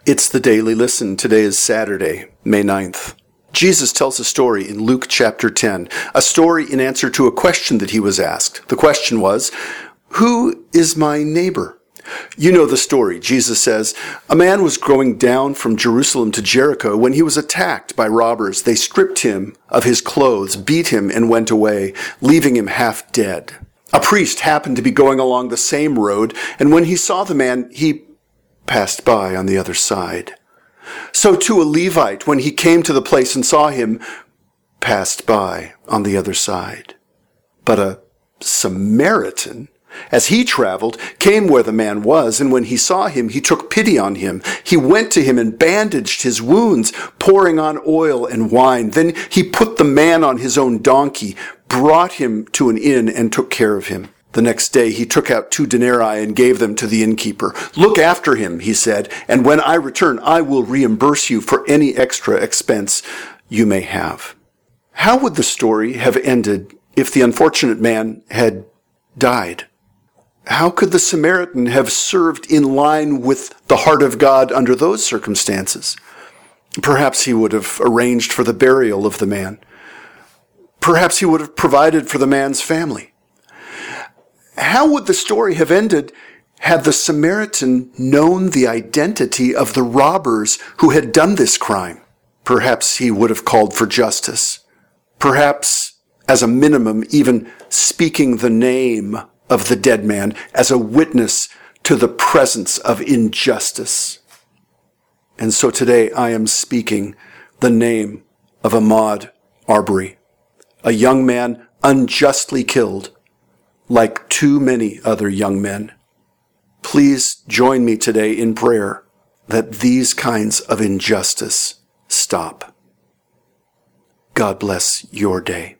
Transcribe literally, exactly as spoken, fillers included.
It's the Daily Listen. Today is Saturday, May ninth. Jesus tells a story in Luke chapter ten, a story in answer to a question that he was asked. The question was, "Who is my neighbor?" You know the story. Jesus says, "A man was going down from Jerusalem to Jericho when he was attacked by robbers. They stripped him of his clothes, beat him, and went away, leaving him half dead. A priest happened to be going along the same road, and when he saw the man, he passed by on the other side. So too a Levite, when he came to the place and saw him, passed by on the other side. But a Samaritan, as he traveled, came where the man was, and when he saw him, he took pity on him. He went to him and bandaged his wounds, pouring on oil and wine. Then he put the man on his own donkey, brought him to an inn, and took care of him. The next day he took out two denarii and gave them to the innkeeper. 'Look after him,' he said, 'and when I return, I will reimburse you for any extra expense you may have.'" How would the story have ended if the unfortunate man had died? How could the Samaritan have served in line with the heart of God under those circumstances? Perhaps he would have arranged for the burial of the man. Perhaps he would have provided for the man's family. How would the story have ended had the Samaritan known the identity of the robbers who had done this crime? Perhaps he would have called for justice. Perhaps, as a minimum, even speaking the name of the dead man as a witness to the presence of injustice. And so today I am speaking the name of Ahmaud Arbery, a young man unjustly killed, like too many other young men. Please join me today in prayer that these kinds of injustice stop. God bless your day.